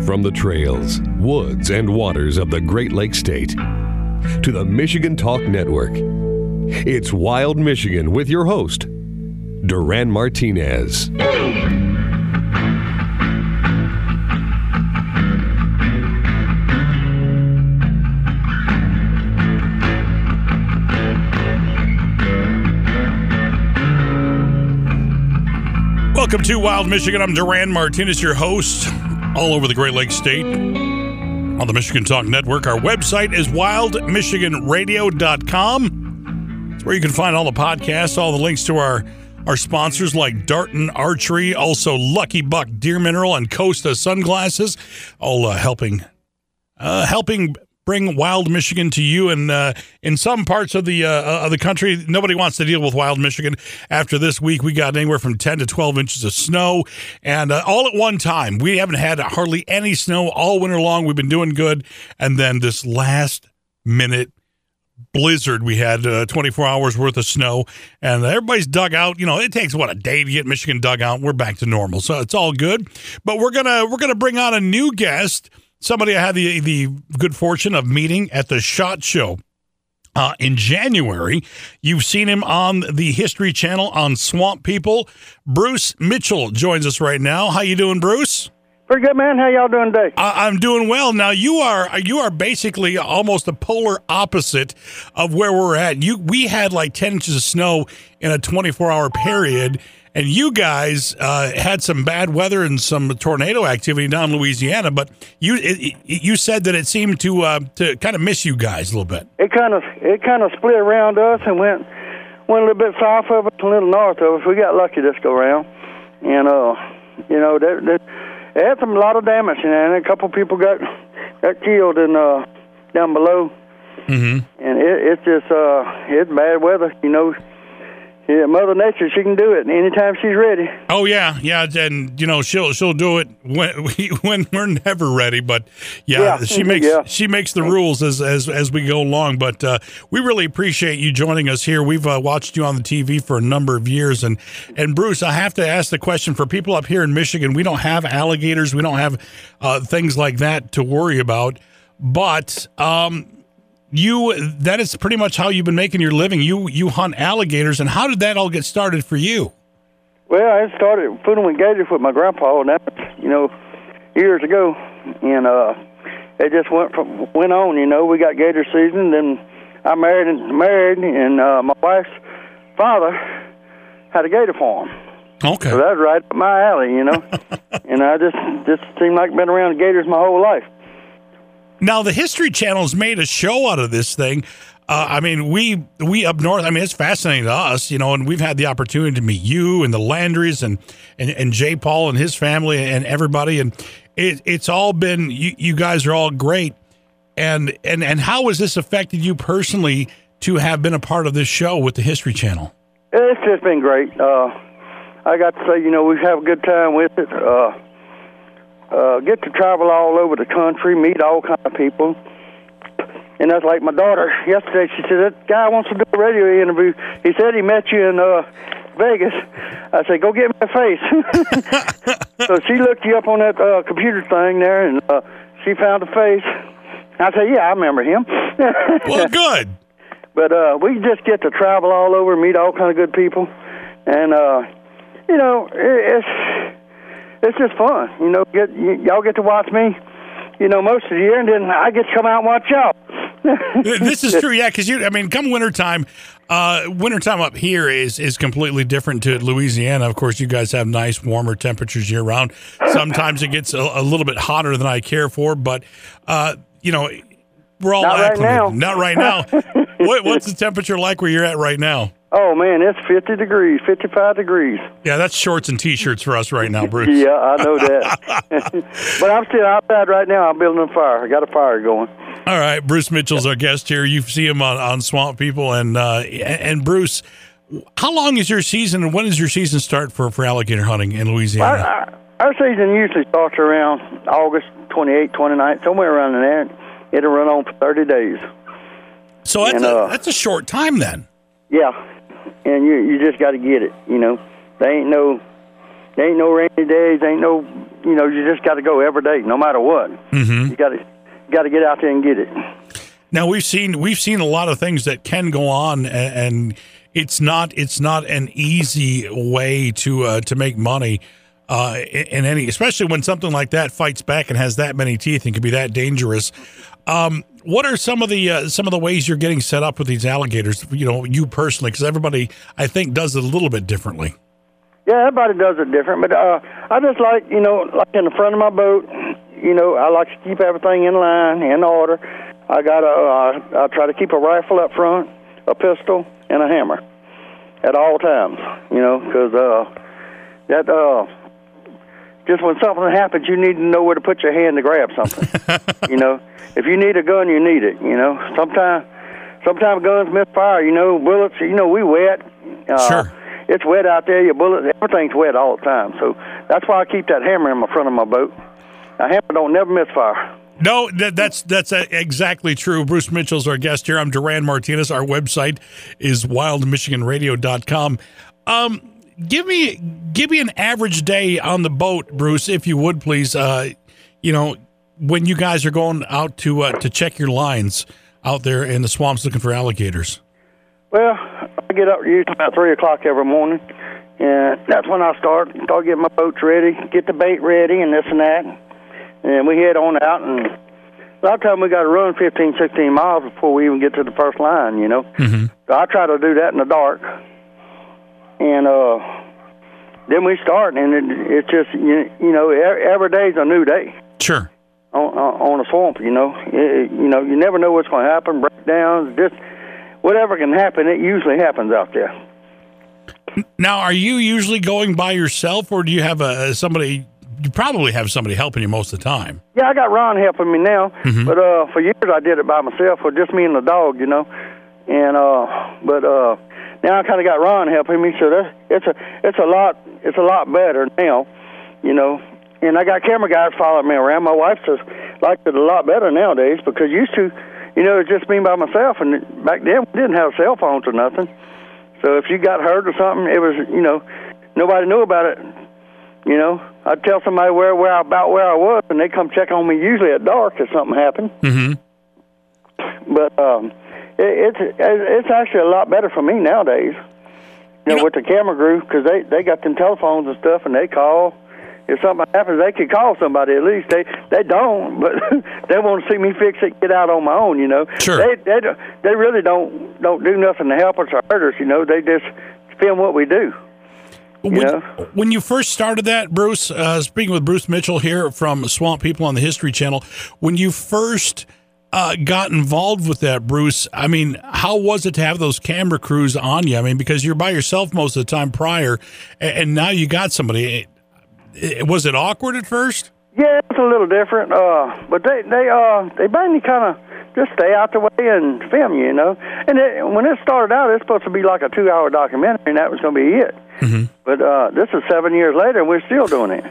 From the trails, woods, and waters of the Great Lakes State to the Michigan Talk Network, it's Wild Michigan with your host, Duran Martinez. Welcome to Wild Michigan. I'm Duran Martinez, your host, all over the Great Lakes State on the Michigan Talk Network. Our website is wildmichiganradio.com. It's where you can find all the podcasts, all the links to our sponsors like Darton Archery, also Lucky Buck Deer Mineral, and Costa Sunglasses, all helping bring Wild Michigan to you. And in some parts of the country, nobody wants to deal with Wild Michigan. After this week, we got anywhere from 10 to 12 inches of snow, and all at one time. We haven't had hardly any snow all winter long. We've been doing good. And then this last minute blizzard, we had 24 hours worth of snow, and everybody's dug out. You know, it takes a day to get Michigan dug out. We're back to normal, so it's all good. But we're gonna bring on a new guest. Somebody I had the good fortune of meeting at the SHOT Show in January. You've seen him on the History Channel on Swamp People. Bruce Mitchell joins us right now. How you doing, Bruce? Pretty good, man. How y'all doing today? I'm doing well. Now, you are basically almost the polar opposite of where we're at. We had like 10 inches of snow in a 24-hour period, and you guys had some bad weather and some tornado activity down in Louisiana, but you said that it seemed to kind of miss you guys a little bit. It kind of split around us and went a little bit south of us, a little north of us. We got lucky this go round, and they had a lot of damage, and a couple people got killed in down below. Mm-hmm. And it's just it's bad weather, you know. Yeah, Mother Nature, she can do it anytime she's ready. Oh yeah, and you know she'll do it when we're never ready. But she makes the rules as we go along. But we really appreciate you joining us here. We've watched you on the TV for a number of years, and Bruce, I have to ask the question for people up here in Michigan. We don't have alligators, we don't have things like that to worry about, but that is pretty much how you've been making your living. You hunt alligators, and how did that all get started for you? Well, I started fooling with gators with my grandpa, and that was, years ago, and it just went on. You know, we got gator season. Then I married, and my wife's father had a gator farm. Okay, so that was right up my alley, you know. And I just seemed like I've been around gators my whole life. Now, the History Channel's made a show out of this thing. We up north, it's fascinating to us, and we've had the opportunity to meet you and the Landrys and Jay Paul and his family and everybody. And it's all been, you guys are all great. And how has this affected you personally to have been a part of this show with the History Channel? It's just been great. I got to say, we have a good time with it. Get to travel all over the country, meet all kinds of people. And that's like my daughter yesterday. She said, that guy wants to do a radio interview. He said he met you in Vegas. I said, go get me a face. So she looked you up on that computer thing there, and she found a face. I said, yeah, I remember him. Well, good. But we just get to travel all over, meet all kinds of good people. And, it's just fun, y'all get to watch me, most of the year, and then I get to come out and watch y'all. This is true, yeah, because come wintertime up here is completely different to Louisiana. Of course, you guys have nice, warmer temperatures year round. Sometimes it gets a little bit hotter than I care for, but we're all acclimated. Not right now. What's the temperature like where you're at right now? Oh, man, it's 50 degrees, 55 degrees. Yeah, that's shorts and T-shirts for us right now, Bruce. Yeah, I know that. But I'm still outside right now. I'm building a fire. I got a fire going. All right, Bruce Mitchell's our guest here. You see him on Swamp People. And Bruce, how long is your season, and when does your season start for alligator hunting in Louisiana? Our season usually starts around August 28th, 29th, somewhere around in there. It'll run on for 30 days. So that's a short time then. Yeah. And you just got to get it, There ain't no rainy days, ain't no you just got to go every day, no matter what. Mm-hmm. You got to get out there and get it. Now we've seen a lot of things that can go on, and it's not an easy way to make money in any, especially when something like that fights back and has that many teeth and can be that dangerous. What are some of the ways you're getting set up with these alligators? You personally, because everybody I think does it a little bit differently. Yeah, everybody does it different, but I just like like in the front of my boat, I like to keep everything in line, in order. I try to keep a rifle up front, a pistol, and a hammer at all times, because just when something happens, you need to know where to put your hand to grab something. If you need a gun, you need it. Sometimes guns misfire. Bullets. We wet. Sure. It's wet out there. Your bullets, everything's wet all the time. So that's why I keep that hammer in the front of my boat. A hammer don't never misfire. No, that's exactly true. Bruce Mitchell's our guest here. I'm Duran Martinez. Our website is wildmichiganradio.com. Give me an average day on the boat, Bruce, if you would, please. When you guys are going out to check your lines out there in the swamps looking for alligators. Well, I get up usually about 3 o'clock every morning, and that's when I start getting my boats ready, get the bait ready, and this and that. And we head on out, and a lot of times we got to run 15, 16 miles before we even get to the first line, Mm-hmm. So I try to do that in the dark. And then we start, and it's just, every day's a new day. Sure. On a swamp, you never know what's going to happen, breakdowns, just whatever can happen, it usually happens out there. Now, are you usually going by yourself, or do you have somebody? You probably have somebody helping you most of the time. Yeah, I got Ron helping me now, mm-hmm. but for years I did it by myself, with just me and the dog, and but now I kind of got Ron helping me, so it's a lot better now, And I got camera guys following me around. My wife just likes it a lot better nowadays, because used to, it's just me by myself, and back then we didn't have cell phones or nothing. So if you got hurt or something, it was, nobody knew about it. I'd tell somebody where I was, and they come check on me usually at dark if something happened. Mm-hmm. But it's actually a lot better for me nowadays. With the camera crew, because they got them telephones and stuff, and they call. If something happens, they could call somebody. At least they don't, but they want to see me fix it, get out on my own. Sure. They really don't do nothing to help us or hurt us. They just film what we do. When you first started that, Bruce, speaking with Bruce Mitchell here from Swamp People on the History Channel, when you first got involved with that, Bruce, I mean, how was it to have those camera crews on you? I mean, because you're by yourself most of the time prior, and now you got somebody. Was it awkward at first? Yeah, it's a little different, but they mainly kind of just stay out the way and film you, And when it started out, it's supposed to be like a 2-hour documentary, and that was going to be it. Mm-hmm. But this is 7 years later, and we're still doing it.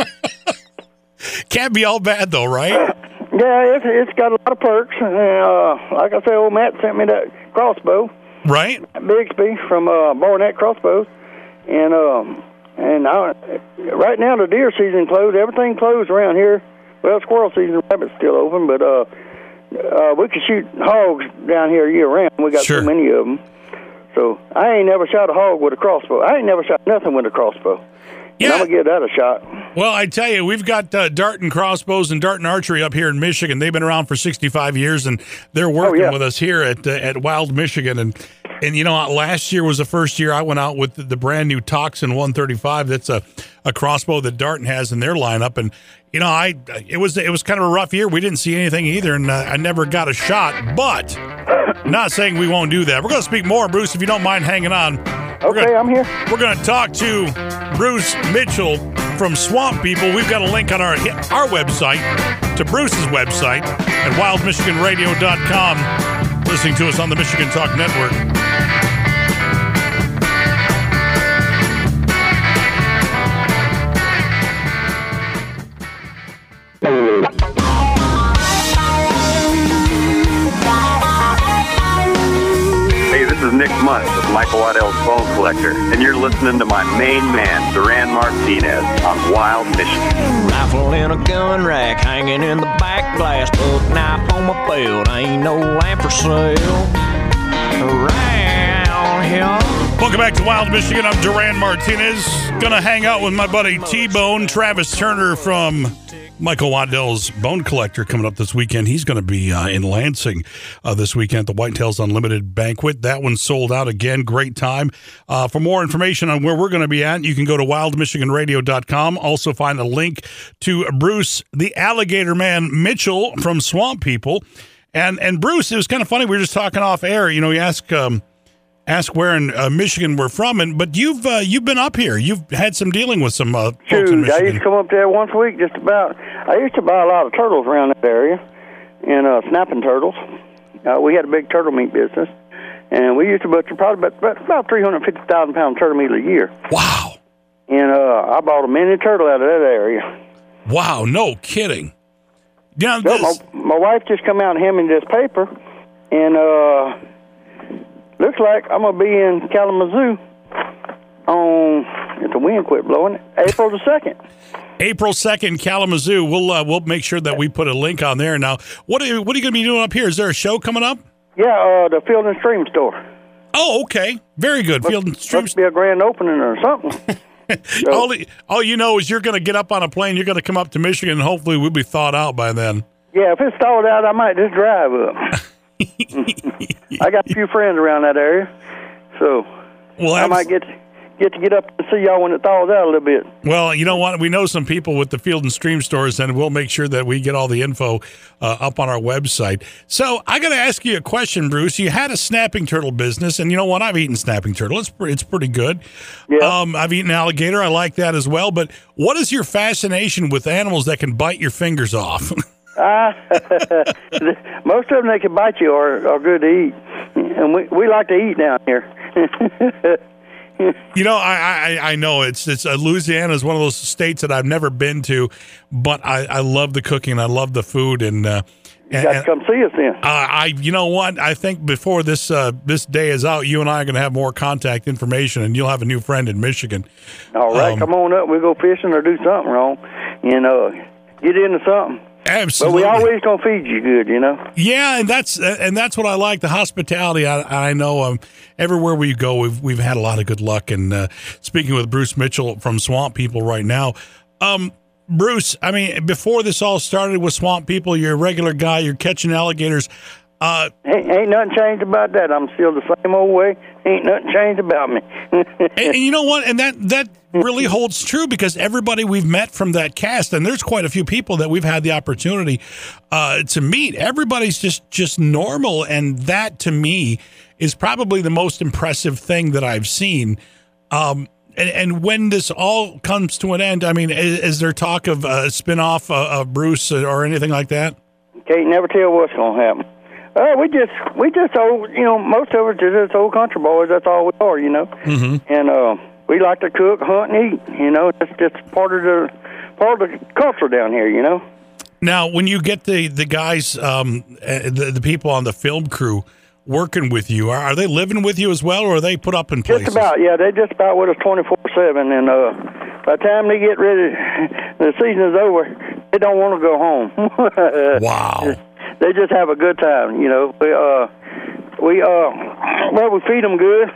Can't be all bad, though, right? Yeah, it's got a lot of perks. Like I say, old Matt sent me that crossbow. Right. Bixby from Barnett Crossbows. And right now the deer season closed. Everything closed around here. Well, squirrel season, rabbit's still open, but we can shoot hogs down here year round. We got Sure. so many of them. So I ain't never shot a hog with a crossbow. I ain't never shot nothing with a crossbow. Yeah. And I'm going to give that a shot. Well, I tell you, we've got Darton Crossbows and Darton Archery up here in Michigan. They've been around for 65 years, and they're working with us here at Wild Michigan. And last year was the first year I went out with the brand new Toxin 135. That's a crossbow that Darton has in their lineup. And, it was kind of a rough year. We didn't see anything either, and I never got a shot. But not saying we won't do that. We're going to speak more, Bruce, if you don't mind hanging on. I'm here. We're going to talk to Bruce Mitchell from Swamp People. We've got a link on our website to Bruce's website at wildmichiganradio.com. Listening to us on the Michigan Talk Network. Hey, this is Nick 6 months with Michael Waddell's Bone Collector, and you're listening to my main man, Duran Martinez, on Wild Michigan. Rifle in a gun rack, hanging in the back glass, book knife on my belt, ain't no lamp for sale around here. Welcome back to Wild Michigan. I'm Duran Martinez. Gonna hang out with my buddy T-Bone, Travis Turner from Michael Waddell's Bone Collector coming up this weekend. He's going to be in Lansing this weekend at the Whitetails Unlimited Banquet. That one's sold out again. Great time. For more information on where we're going to be at, you can go to wildmichiganradio.com. Also find a link to Bruce, the Alligator Man Mitchell from Swamp People. And Bruce, it was kind of funny. We were just talking off air. You know, you ask where in Michigan we're from, but you've been up here. You've had some dealing with some folks in Michigan. I used to come up there once a week just about. I used to buy a lot of turtles around that area, and snapping turtles. We had a big turtle meat business, and we used to butcher probably about 350,000 pound turtle meat a year. Wow. And I bought a mini turtle out of that area. Wow, no kidding. Yeah, so my wife just come out and handed me this paper, and looks like I'm going to be in Kalamazoo if the wind quit blowing, April the 2nd. April 2nd, Kalamazoo. We'll make sure that we put a link on there. Now, what are you going to be doing up here? Is there a show coming up? Yeah, the Field and Stream store. Oh, okay. Very good. Field and Stream. Must be a grand opening or something. So, all you know is you're going to get up on a plane, you're going to come up to Michigan, and hopefully we'll be thawed out by then. Yeah, if it's thawed out, I might just drive up. I got a few friends around that area, so I might get up to see y'all when it thaws out a little bit. Well, you know what? We know some people with the Field and Stream stores, and we'll make sure that we get all the info up on our website. So I got to ask you a question, Bruce. You had a snapping turtle business, and you know what? I've eaten snapping turtle. It's pretty good. Yeah. I've eaten alligator. I like that as well. But what is your fascination with animals that can bite your fingers off? Most of them they can bite you are good to eat, and we like to eat down here. You know, I know it's Louisiana is one of those states that I've never been to, but I love the cooking, I love the food, and you got to come see us then. You know what? I think before this day is out, you and I are going to have more contact information, and you'll have a new friend in Michigan. All right, come on up. We'll go fishing or do something wrong, and get into something. Absolutely. But we always gonna feed you good, you know. Yeah, and that's what I like, the hospitality. I know everywhere we go, we've had a lot of good luck. And speaking with Bruce Mitchell from Swamp People right now, Bruce, I mean, before this all started with Swamp People, you're a regular guy. You're catching alligators. Ain't nothing changed about that. I'm still the same old way. Ain't nothing changed about me. and you know what? And that really holds true, because everybody we've met from that cast, and there's quite a few people that we've had the opportunity to meet, everybody's just normal. And that, to me, is probably the most impressive thing that I've seen. And when this all comes to an end, I mean, is there talk of a spinoff of Bruce or anything like that? Can't never tell what's going to happen. We just old, you know, most of us are just old country boys. That's all we are, you know. Mm-hmm. And we like to cook, hunt, and eat. You know, it's just part of the culture down here, you know. Now, when you get the guys, the people on the film crew working with you, are they living with you as well, or are they put up in places? Just about, yeah. They're just about with us 24/7, and by the time they get ready, the season is over, they don't want to go home. Wow. They just have a good time, you know. We feed them good,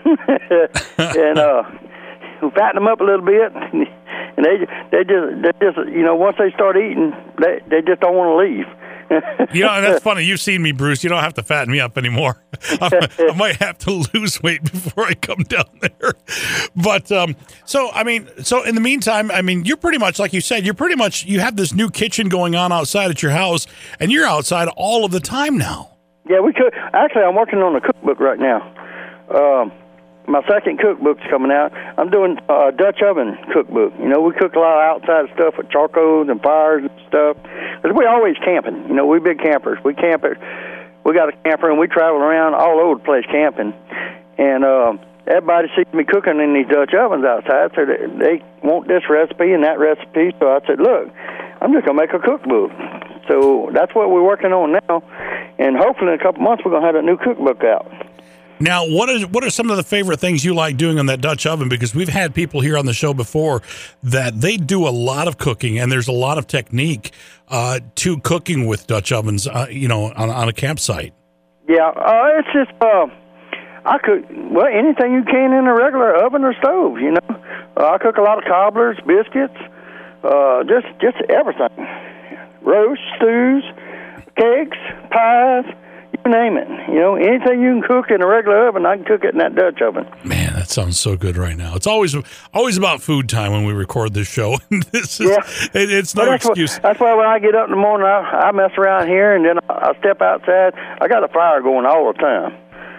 and we fatten them up a little bit, and they just you know, once they start eating, they just don't want to leave. You know, and that's funny. You've seen me, Bruce. You don't have to fatten me up anymore. I might have to lose weight before I come down there. But so in the meantime, I mean, you're pretty much, like you said, you have this new kitchen going on outside at your house, and you're outside all of the time now. Yeah, we cook. Actually, I'm working on a cookbook right now. My second cookbook's coming out. I'm doing a Dutch oven cookbook. You know, we cook a lot of outside stuff with charcoals and fires and stuff. But we're always camping. You know, we're big campers. We camp it. We got a camper, and we travel around all over the place camping. And everybody sees me cooking in these Dutch ovens outside, so they want this recipe and that recipe. So I said, look, I'm just going to make a cookbook. So that's what we're working on now. And hopefully in a couple months we're going to have a new cookbook out. Now, what are some of the favorite things you like doing on that Dutch oven? Because we've had people here on the show before that they do a lot of cooking, and there's a lot of technique to cooking with Dutch ovens, on a campsite. Yeah, it's just I cook anything you can in a regular oven or stove. I cook a lot of cobblers, biscuits, just everything. Roast, stews, cakes, pies. You name it. Anything you can cook in a regular oven, I can cook it in that Dutch oven. Man, that sounds so good right now. It's always about food time when we record this show. It's no excuse. That's why when I get up in the morning, I mess around here, and then I step outside. I got a fire going all the time.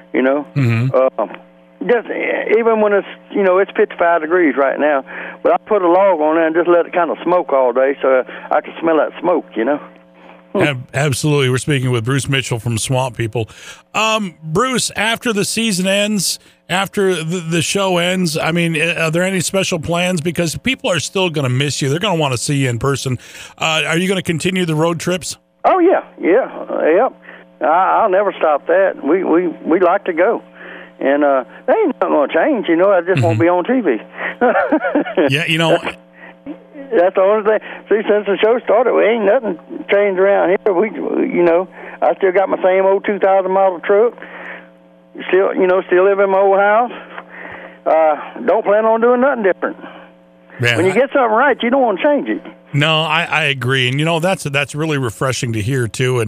Just even when it's 55 degrees right now, but I put a log on there and just let it kind of smoke all day, so I can smell that smoke. Absolutely. We're speaking with Bruce Mitchell from Swamp People. Bruce, after the season ends, after the show ends, I mean, are there any special plans? Because people are still going to miss you. They're going to want to see you in person. Are you going to continue the road trips? Oh, yeah. Yep. I'll never stop that. We like to go. And they ain't nothing going to change, I just won't be on TV. Yeah, That's the only thing. See, since the show started, we ain't nothing changed around here. I still got my same old 2000 model truck. Still live in my old house. Don't plan on doing nothing different. Man, when you get something right, you don't want to change it. No, I agree, and that's really refreshing to hear too.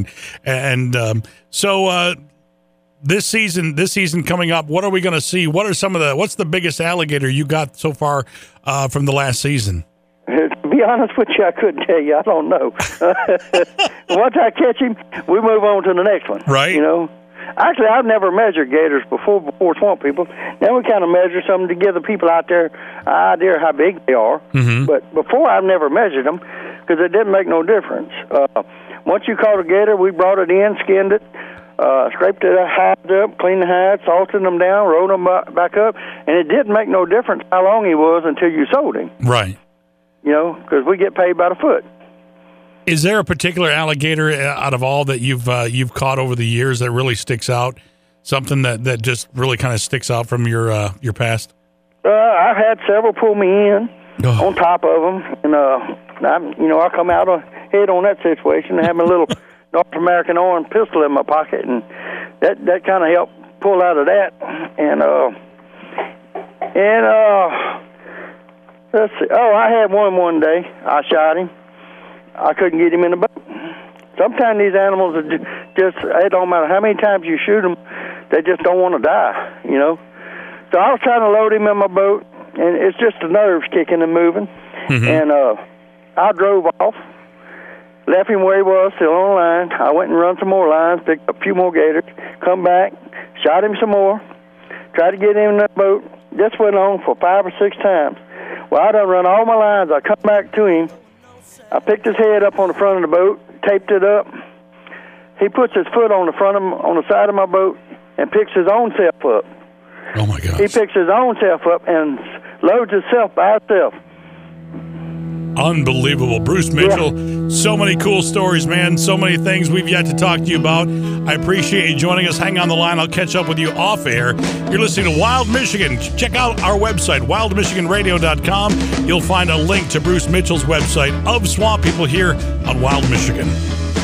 So this season coming up, what are we going to see? What's the biggest alligator you got so far from the last season? To be honest with you, I couldn't tell you. I don't know. Once I catch him, we move on to the next one. Right. Actually, I've never measured gators before Swamp People. Now we kind of measure some to give the people out there an idea how big they are. Mm-hmm. But before, I've never measured them because it didn't make no difference. Once you caught a gator, we brought it in, skinned it, scraped the hides up, cleaned the hides, salted them down, rolled them back up, and it didn't make no difference how long he was until you sold him. Right. Because we get paid by the foot. Is there a particular alligator out of all that you've caught over the years that really sticks out? Something that just really kind of sticks out from your past? I've had several pull me in on top of them, and I come out ahead on that situation and have my little North American orange pistol in my pocket, and that kind of helped pull out of that. And let's see. Oh, I had one day. I shot him. I couldn't get him in the boat. Sometimes these animals are just, it don't matter how many times you shoot them, they just don't want to die, So I was trying to load him in my boat, and it's just the nerves kicking and moving. Mm-hmm. And I drove off, left him where he was, still on the line. I went and run some more lines, picked up a few more gators, come back, shot him some more, tried to get him in that boat. This went on for 5 or 6 times. Well, I done run all my lines. I come back to him. I picked his head up on the front of the boat, taped it up. He puts his foot on the side of my boat and picks his own self up. Oh my gosh. He picks his own self up and loads himself by himself. Unbelievable. Bruce Mitchell, So many cool stories, man. So many things we've yet to talk to you about. I appreciate you joining us. Hang on the line. I'll catch up with you off air. You're listening to Wild Michigan. Check out our website, wildmichiganradio.com. You'll find a link to Bruce Mitchell's website of Swamp People here on Wild Michigan.